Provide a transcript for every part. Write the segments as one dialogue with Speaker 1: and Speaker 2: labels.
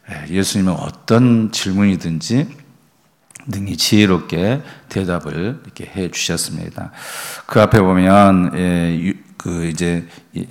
Speaker 1: 예수님은 어떤 질문이든지 능히 지혜롭게 대답을 이렇게 해 주셨습니다. 그 앞에 보면 이제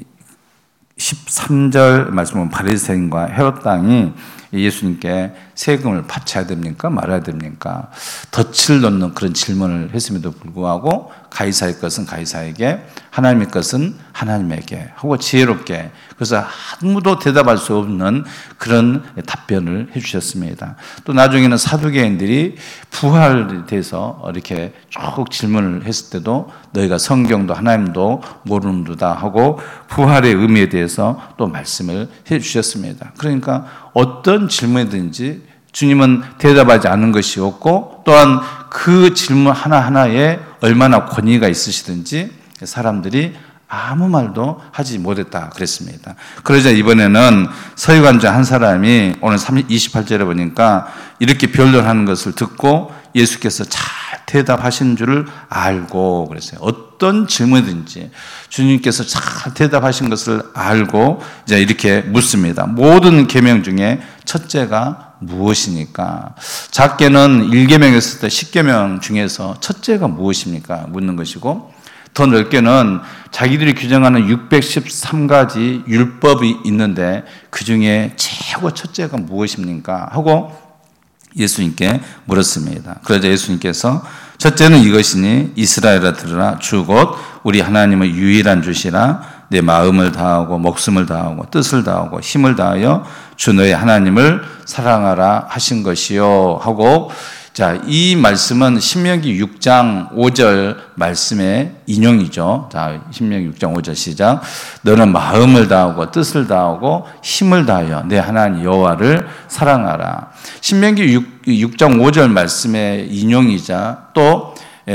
Speaker 1: 13절 말씀은 바리새인과 헤롯 당이 예수님께 세금을 바쳐야 됩니까? 말아야 됩니까? 덫을 놓는 그런 질문을 했음에도 불구하고 가이사의 것은 가이사에게, 하나님의 것은 하나님에게 하고 지혜롭게, 그래서 아무도 대답할 수 없는 그런 답변을 해주셨습니다. 또 나중에는 사두개인들이 부활에 대해서 이렇게 쭉 질문을 했을 때도 너희가 성경도 하나님도 모르는도다 하고 부활의 의미에 대해서 또 말씀을 해주셨습니다. 그러니까 어떤 질문이든지 주님은 대답하지 않은 것이 없고, 또한 그 질문 하나하나에 얼마나 권위가 있으시든지 사람들이 아무 말도 하지 못했다 그랬습니다. 그러자 이번에는 서기관 중 한 사람이 오늘 28절에 보니까 이렇게 변론하는 것을 듣고 예수께서 잘 대답하신 줄을 알고 그랬어요. 어떤 질문이든지 주님께서 잘 대답하신 것을 알고 이제 이렇게 묻습니다. 모든 계명 중에 첫째가 무엇이니까? 작게는 1계명했을 때 10계명 중에서 첫째가 무엇입니까? 묻는 것이고, 더 넓게는 자기들이 규정하는 613가지 율법이 있는데 그 중에 최고 첫째가 무엇입니까? 하고 예수님께 물었습니다. 그러자 예수님께서 첫째는 이것이니 이스라엘아 들으라, 주 곧 우리 하나님의 유일한 주시라. 내 마음을 다하고 목숨을 다하고 뜻을 다하고 힘을 다하여 주 너의 하나님을 사랑하라 하신 것이요 하고, 자, 이 말씀은 신명기 6장 5절 말씀의 인용이죠. 자, 신명기 6장 5절 시작. 너는 마음을 다하고 뜻을 다하고 힘을 다하여 내 하나님 여호와를 사랑하라. 신명기 6장 5절 말씀의 인용이자 또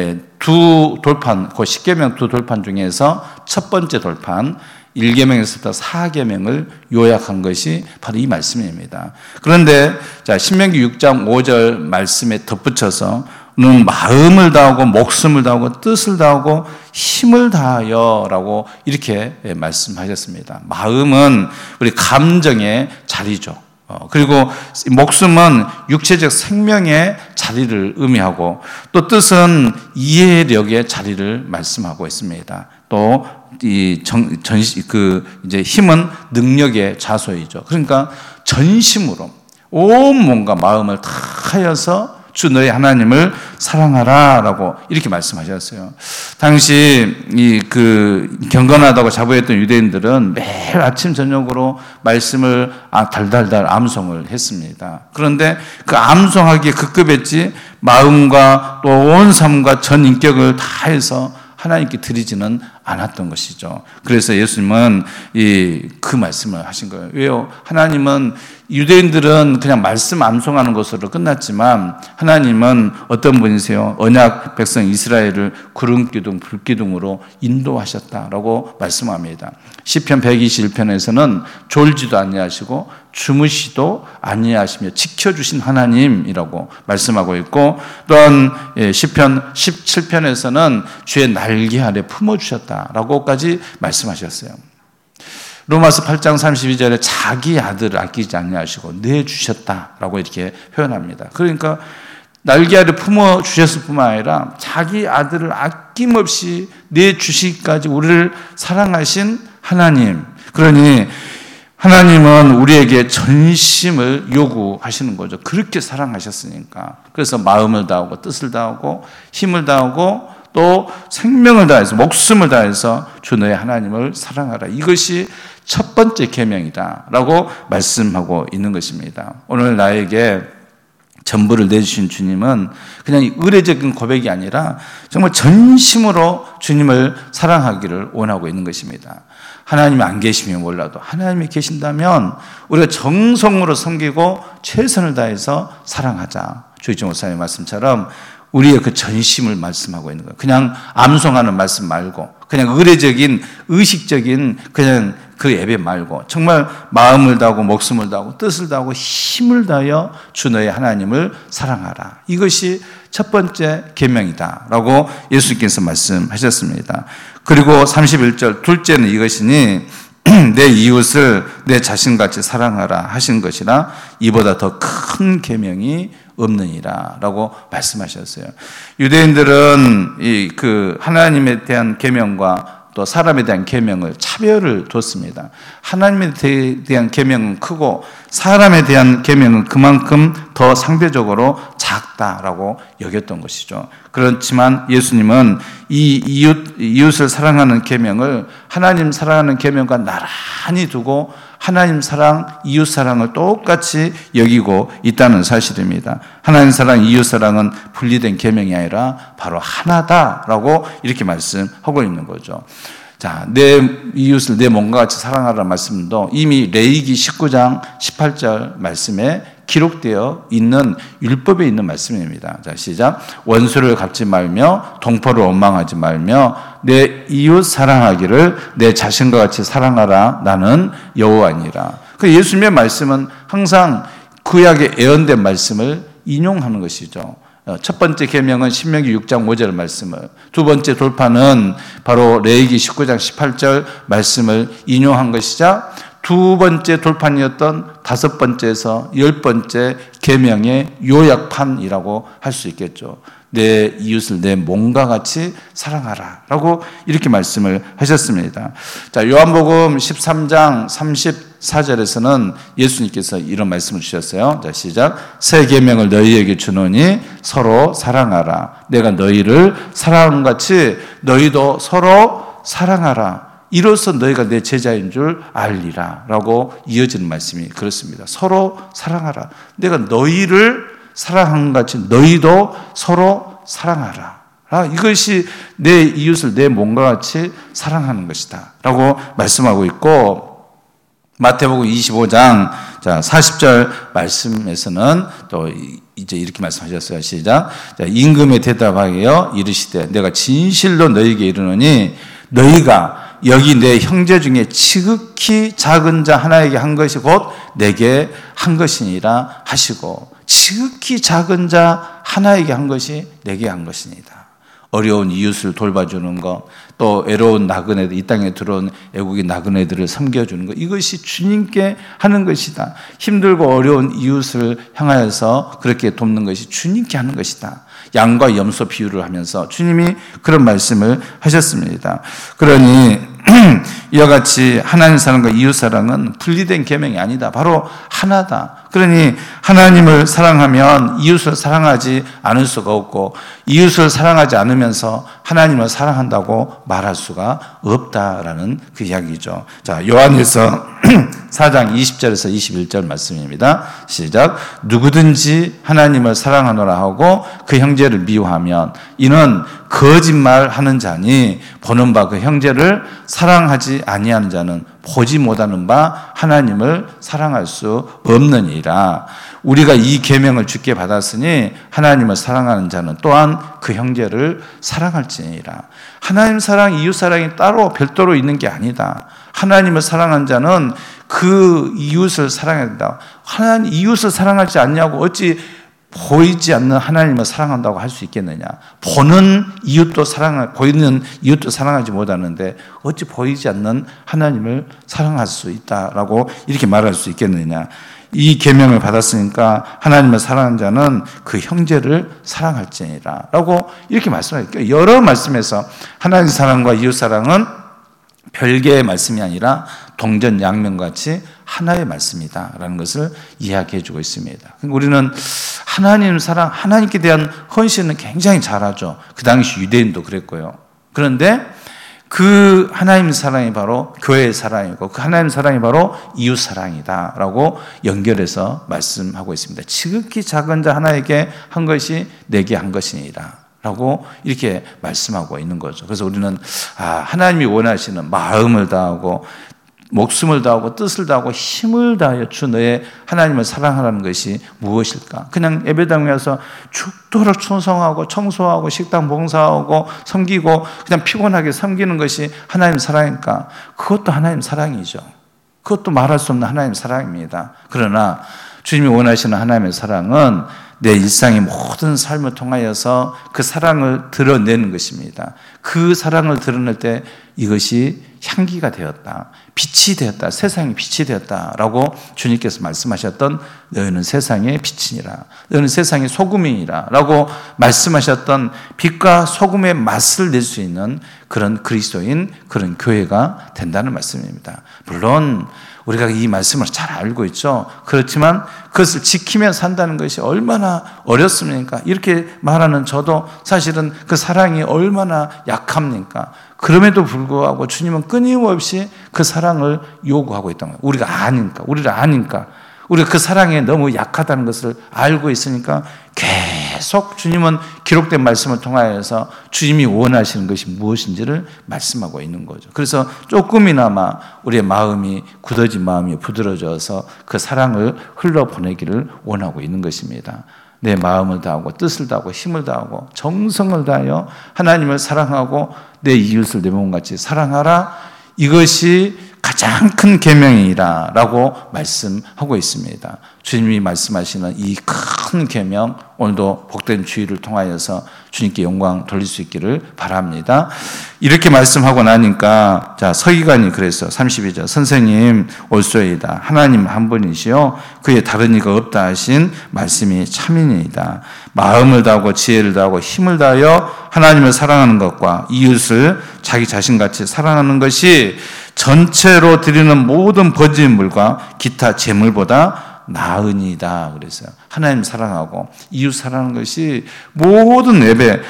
Speaker 1: 두 돌판, 그 10계명 두 돌판 중에서 첫 번째 돌판 1계명에서부터 4계명을 요약한 것이 바로 이 말씀입니다. 그런데 자, 신명기 6장 5절 말씀에 덧붙여서 너는 마음을 다하고 목숨을 다하고 뜻을 다하고 힘을 다하여라고 이렇게 말씀하셨습니다. 마음은 우리 감정의 자리죠. 그리고 목숨은 육체적 생명의 자리를 의미하고, 또 뜻은 이해력의 자리를 말씀하고 있습니다. 또 이제 힘은 능력의 자소이죠. 그러니까 전심으로 온 몸과 마음을 다 하여서 주 너의 하나님을 사랑하라라고 이렇게 말씀하셨어요. 당시 경건하다고 자부했던 유대인들은 매일 아침 저녁으로 말씀을 달달달 암송을 했습니다. 그런데 그 암송하기에 급급했지 마음과 또 온 삶과 전 인격을 다해서 하나님께 드리지는 않았던 것이죠. 그래서 예수님은 그 말씀을 하신 거예요. 왜요? 하나님은, 유대인들은 그냥 말씀 암송하는 것으로 끝났지만 하나님은 어떤 분이세요? 언약 백성 이스라엘을 구름기둥 불기둥으로 인도하셨다라고 말씀합니다. 시편 121편에서는 졸지도 아니하시고 주무시도 아니하시며 지켜주신 하나님이라고 말씀하고 있고, 또한 시편 17편에서는 주의 날개 아래 품어주셨다라고까지 말씀하셨어요. 로마서 8장 32절에 자기 아들을 아끼지 아니하시고 내주셨다라고 이렇게 표현합니다. 그러니까 날개 아래 품어주셨을 뿐만 아니라 자기 아들을 아낌없이 내주시기까지 우리를 사랑하신 하나님. 그러니 하나님은 우리에게 전심을 요구하시는 거죠. 그렇게 사랑하셨으니까. 그래서 마음을 다하고 뜻을 다하고 힘을 다하고 또 생명을 다해서 목숨을 다해서 주 너의 하나님을 사랑하라. 이것이 첫 번째 계명이다라고 말씀하고 있는 것입니다. 오늘 나에게 전부를 내주신 주님은 그냥 의례적인 고백이 아니라 정말 전심으로 주님을 사랑하기를 원하고 있는 것입니다. 하나님이 안 계시면 몰라도 하나님이 계신다면 우리가 정성으로 섬기고 최선을 다해서 사랑하자. 주의정 목사님의 말씀처럼 우리의 그 전심을 말씀하고 있는 거예요. 그냥 암송하는 말씀 말고, 그냥 의례적인, 의식적인 그냥 그 예배 말고, 정말 마음을 다하고 목숨을 다하고 뜻을 다하고 힘을 다하여 주 너의 하나님을 사랑하라. 이것이 첫 번째 계명이다라고 예수님께서 말씀하셨습니다. 그리고 31절, 둘째는 이것이니 내 이웃을 내 자신같이 사랑하라 하신 것이라 이보다 더 큰 계명이 없느니라라고 말씀하셨어요. 유대인들은 그 하나님에 대한 계명과 또 사람에 대한 계명을 차별을 뒀습니다. 하나님에 대한 계명은 크고 사람에 대한 계명은 그만큼 더 상대적으로 작다라고 여겼던 것이죠. 그렇지만 예수님은 이 이웃을 사랑하는 계명을 하나님 사랑하는 계명과 나란히 두고 하나님 사랑, 이웃 사랑을 똑같이 여기고 있다는 사실입니다. 하나님 사랑, 이웃 사랑은 분리된 계명이 아니라 바로 하나다라고 이렇게 말씀하고 있는 거죠. 자, 내 이웃을 내 몸과 같이 사랑하라는 말씀도 이미 레위기 19장 18절 말씀에 기록되어 있는 율법에 있는 말씀입니다. 자, 시작. 원수를 갚지 말며 동포를 원망하지 말며 내 이웃 사랑하기를 내 자신과 같이 사랑하라. 나는 여호와니라. 그 예수님의 말씀은 항상 구약의 예언된 말씀을 인용하는 것이죠. 첫 번째 계명은 신명기 6장 5절 말씀을, 두 번째 돌파는 바로 레위기 19장 18절 말씀을 인용한 것이자 두 번째 돌판이었던 다섯 번째에서 열 번째 계명의 요약판이라고 할 수 있겠죠. 내 이웃을 내 몸과 같이 사랑하라 라고 이렇게 말씀을 하셨습니다. 자, 요한복음 13장 34절에서는 예수님께서 이런 말씀을 주셨어요. 자, 시작. 새 계명을 너희에게 주노니 서로 사랑하라. 내가 너희를 사랑한 같이 너희도 서로 사랑하라. 이로써 너희가 내 제자인 줄 알리라 라고 이어지는 말씀이 그렇습니다. 서로 사랑하라. 내가 너희를 사랑한 것 같이 너희도 서로 사랑하라. 이것이 내 이웃을 내 몸과 같이 사랑하는 것이다 라고 말씀하고 있고, 마태복음 25장 40절 말씀에서는 또 이제 이렇게 말씀하셨어요. 시작. 임금에 대답하여 이르시되 내가 진실로 너희에게 이르노니 너희가 여기 내 형제 중에 지극히 작은 자 하나에게 한 것이 곧 내게 한 것이니라 하시고, 지극히 작은 자 하나에게 한 것이 내게 한 것이니다. 어려운 이웃을 돌봐주는 것, 또 애로운 나그네들, 이 땅에 들어온 애국인 나그네들을 섬겨주는 것, 이것이 주님께 하는 것이다. 힘들고 어려운 이웃을 향하여서 그렇게 돕는 것이 주님께 하는 것이다. 양과 염소 비유를 하면서 주님이 그런 말씀을 하셨습니다. 그러니 이와 같이 하나님 사랑과 이웃 사랑은 분리된 계명이 아니다. 바로 하나다. 그러니 하나님을 사랑하면 이웃을 사랑하지 않을 수가 없고, 이웃을 사랑하지 않으면서 하나님을 사랑한다고 말할 수가 없다라는 그 이야기죠. 자, 요한일서 4장 20절에서 21절 말씀입니다. 시작. 누구든지 하나님을 사랑하노라 하고 그 형제를 미워하면 이는 거짓말하는 자니 보는 바 그 형제를 사랑하지 아니하는 자는 보지 못하는 바 하나님을 사랑할 수 없느니라. 우리가 이 계명을 주께 받았으니 하나님을 사랑하는 자는 또한 그 형제를 사랑할지니라. 하나님 사랑, 이웃 사랑이 따로 별도로 있는 게 아니다. 하나님을 사랑한 자는 그 이웃을 사랑해야 된다. 하나님 이웃을 사랑하지 않냐고 어찌 보이지 않는 하나님을 사랑한다고 할 수 있겠느냐. 보이는 이웃도 사랑하지 못하는데 어찌 보이지 않는 하나님을 사랑할 수 있다라고 이렇게 말할 수 있겠느냐. 이 계명을 받았으니까 하나님을 사랑하는 자는 그 형제를 사랑할지니라 라고 이렇게 말씀하셨어요. 여러 말씀에서 하나님 사랑과 이웃 사랑은 별개의 말씀이 아니라 동전양면같이 하나의 말씀이다라는 것을 이야기해 주고 있습니다. 우리는 하나님 사랑, 하나님께 대한 헌신은 굉장히 잘하죠. 그 당시 유대인도 그랬고요. 그런데 그 하나님 사랑이 바로 교회의 사랑이고 그 하나님 사랑이 바로 이웃 사랑이다라고 연결해서 말씀하고 있습니다. 지극히 작은 자 하나에게 한 것이 내게 한 것이니라 라고 이렇게 말씀하고 있는 거죠. 그래서 우리는 하나님이 원하시는 마음을 다하고 목숨을 다하고 뜻을 다하고 힘을 다하여 주 너의 하나님을 사랑하라는 것이 무엇일까? 그냥 예배당에 와서 죽도록 충성하고 청소하고 식당 봉사하고 섬기고 그냥 피곤하게 섬기는 것이 하나님 사랑일까? 그것도 하나님 사랑이죠. 그것도 말할 수 없는 하나님 사랑입니다. 그러나 주님이 원하시는 하나님의 사랑은 내 일상의 모든 삶을 통하여서 그 사랑을 드러내는 것입니다. 그 사랑을 드러낼 때 이것이 향기가 되었다, 빛이 되었다, 세상의 빛이 되었다라고 주님께서 말씀하셨던 너희는 세상의 빛이니라, 너희는 세상의 소금이니라 라고 말씀하셨던 빛과 소금의 맛을 낼 수 있는 그런 그리스도인, 그런 교회가 된다는 말씀입니다. 물론 우리가 이 말씀을 잘 알고 있죠. 그렇지만 그것을 지키며 산다는 것이 얼마나 어렵습니까? 이렇게 말하는 저도 사실은 그 사랑이 얼마나 약합니까? 그럼에도 불구하고 주님은 끊임없이 그 사랑을 요구하고 있다는 거예요. 우리를 아니까. 우리가 그 사랑에 너무 약하다는 것을 알고 있으니까 계속 주님은 기록된 말씀을 통하여서 주님이 원하시는 것이 무엇인지를 말씀하고 있는 거죠. 그래서 조금이나마 우리의 마음이, 굳어진 마음이 부드러져서 그 사랑을 흘러보내기를 원하고 있는 것입니다. 내 마음을 다하고 뜻을 다하고 힘을 다하고 정성을 다하여 하나님을 사랑하고 내 이웃을 내 몸같이 사랑하라. 이것이 가장 큰 계명이라 라고 말씀하고 있습니다. 주님이 말씀하시는 이 큰 계명, 오늘도 복된 주의를 통하여서 주님께 영광 돌릴 수 있기를 바랍니다. 이렇게 말씀하고 나니까 서기관이 그랬어요. 32절, 선생님 올소이다. 하나님 한 분이시요 그의 다른 이가 없다 하신 말씀이 참이니이다. 마음을 다하고 지혜를 다하고 힘을 다하여 하나님을 사랑하는 것과 이웃을 자기 자신같이 사랑하는 것이 전체로 드리는 모든 번제물과 기타 제물보다 나으니이다 그랬어요. 하나님 사랑하고 이웃 사랑하는 것이 모든 예배,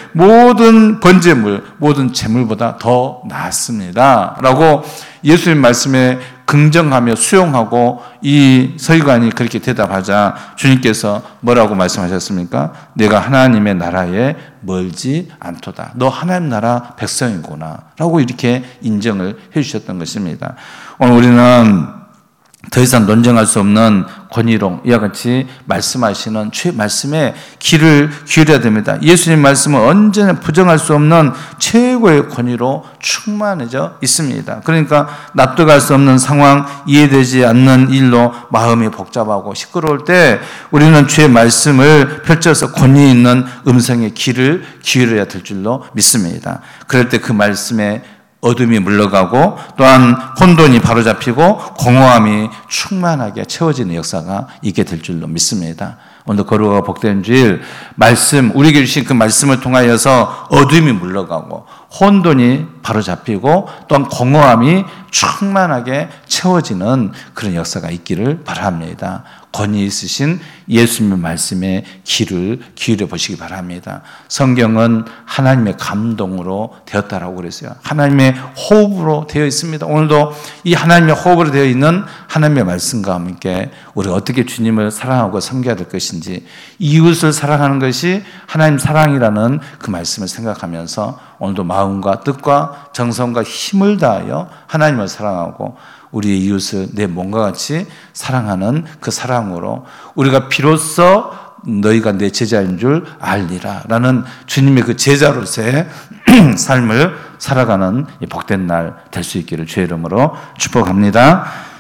Speaker 1: 모든 번제물, 모든 제물보다 더 낫습니다 라고 예수님 말씀에 긍정하며 수용하고 이 서기관이 그렇게 대답하자 주님께서 뭐라고 말씀하셨습니까? 내가 하나님의 나라에 멀지 않도다. 너 하나님 나라 백성이구나 라고 이렇게 인정을 해주셨던 것입니다. 오늘 우리는 더 이상 논쟁할 수 없는 권위로 이와 같이 말씀하시는 주의 말씀에 귀를 기울여야 됩니다. 예수님 말씀은 언제나 부정할 수 없는 최고의 권위로 충만해져 있습니다. 그러니까 납득할 수 없는 상황, 이해되지 않는 일로 마음이 복잡하고 시끄러울 때 우리는 주의 말씀을 펼쳐서 권위 있는 음성에 귀를 기울여야 될 줄로 믿습니다. 그럴 때 그 말씀에 어둠이 물러가고 또한 혼돈이 바로잡히고 공허함이 충만하게 채워지는 역사가 있게 될 줄로 믿습니다. 오늘 거룩하고 복된 주일 말씀, 우리에게 주신 그 말씀을 통하여서 어둠이 물러가고 혼돈이 바로잡히고 또한 공허함이 충만하게 채워지는 그런 역사가 있기를 바랍니다. 권위 있으신 예수님의 말씀에 귀를 기울여 보시기 바랍니다. 성경은 하나님의 감동으로 되었다라고 그랬어요. 하나님의 호흡으로 되어 있습니다. 오늘도 이 하나님의 호흡으로 되어 있는 하나님의 말씀과 함께 우리가 어떻게 주님을 사랑하고 섬겨야 될 것인지, 이웃을 사랑하는 것이 하나님 사랑이라는 그 말씀을 생각하면서 오늘도 마음과 뜻과 정성과 힘을 다하여 하나님을 사랑하고 우리의 이웃을 내 몸과 같이 사랑하는 그 사랑으로 우리가 비로소 너희가 내 제자인 줄 알리라 라는 주님의 그 제자로서의 삶을 살아가는 복된 날 될 수 있기를 주의 이름으로 축복합니다.